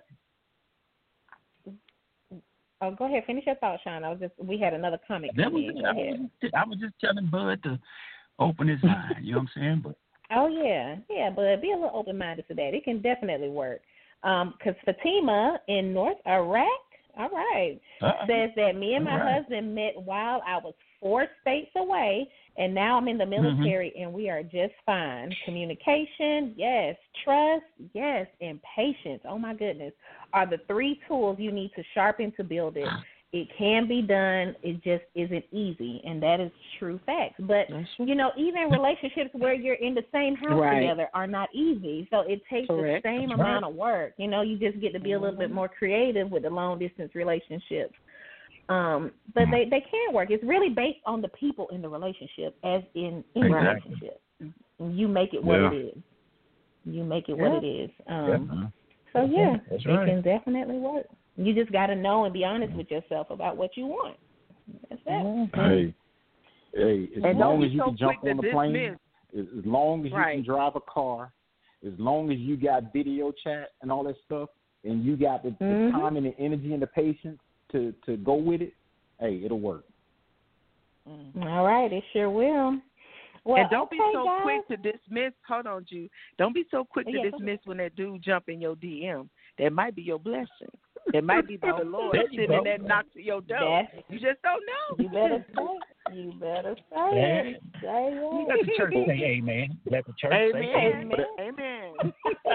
S3: Oh, go ahead. Finish your thought, Sean. We had another comment.
S19: I was just telling Bud to open his mind. You know what I'm saying? But
S3: Bud, be a little open-minded to that. It can definitely work. Because Fatima in North Iraq, all right, says that me and my husband met while I was 4 states away, and now I'm in the military, and we are just fine. Communication, yes. Trust, yes. And patience, oh my goodness, are the 3 tools you need to sharpen to build it. It can be done. It just isn't easy, and that is true facts. But, even relationships where you're in the same house together are not easy. So it takes the same amount of work. You just get to be a little bit more creative with the long-distance relationships. But they can work. It's really based on the people in the relationship, as in any relationship. You make it what it is. You make it what it is. So, it can definitely work. You just got to know and be honest with yourself about what you want. That's it.
S5: Hey, as long as you can jump on the plane, as long as you can drive a car, as long as you got video chat and all that stuff, and you got the time and the energy and the patience to go with it, hey, it'll work.
S3: All right, it sure will. Well,
S4: and don't be so
S3: guys.
S4: quick to dismiss. Hold on, Ju. Don't be so quick to dismiss when that dude jump in your DM. That might be your blessing. It might be the Lord sitting there knocks at your door. You just don't know.
S3: You better say it. You better say it. Say it.
S19: Let the church say amen. Let the church say amen.
S4: Amen.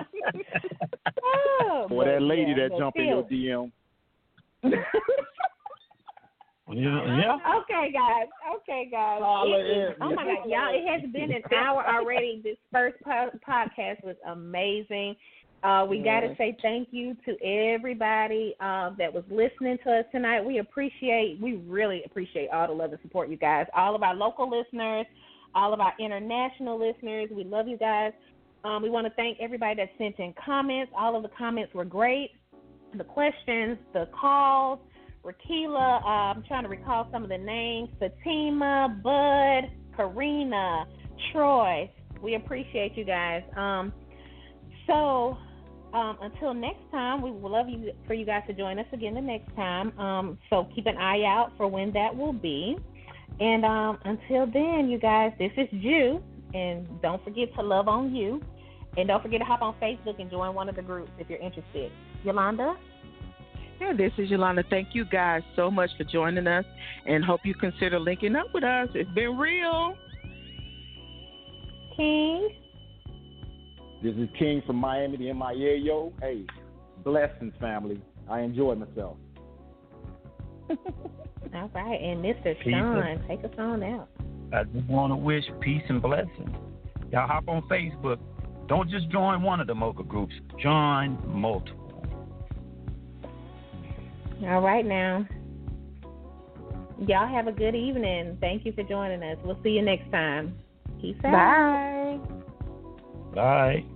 S5: Or that lady that jump in your DM.
S19: Yeah.
S3: Okay, guys. Oh my God, y'all! It has been an hour already. This first podcast was amazing. We got to say thank you to everybody that was listening to us tonight. We really appreciate all the love and support, you guys. All of our local listeners, all of our international listeners. We love you guys. We want to thank everybody that sent in comments. All of the comments were great. The questions, the calls. Rakila, I'm trying to recall some of the names. Fatima, Bud, Karina, Troy. We appreciate you guys. So until next time, we would love for you guys to join us again the next time. So keep an eye out for when that will be. And until then, you guys, this is Ju, And don't forget to love on you. And don't forget to hop on Facebook and join one of the groups if you're interested. Yolanda?
S4: Yeah, this is Yolanda. Thank you guys so much for joining us, and hope you consider linking up with us. It's been real.
S3: King?
S5: This is King from Miami, the MIA. Hey, blessings, family. I enjoyed myself.
S3: All right, and Mr.
S19: Peace.
S3: Sean, take us on out.
S19: I just want to wish peace and blessings. Y'all hop on Facebook. Don't just join one of the Mocha groups. Join multiple.
S3: All right now. Y'all have a good evening. Thank you for joining us. We'll see you next time. Peace out.
S10: Bye.
S19: Bye.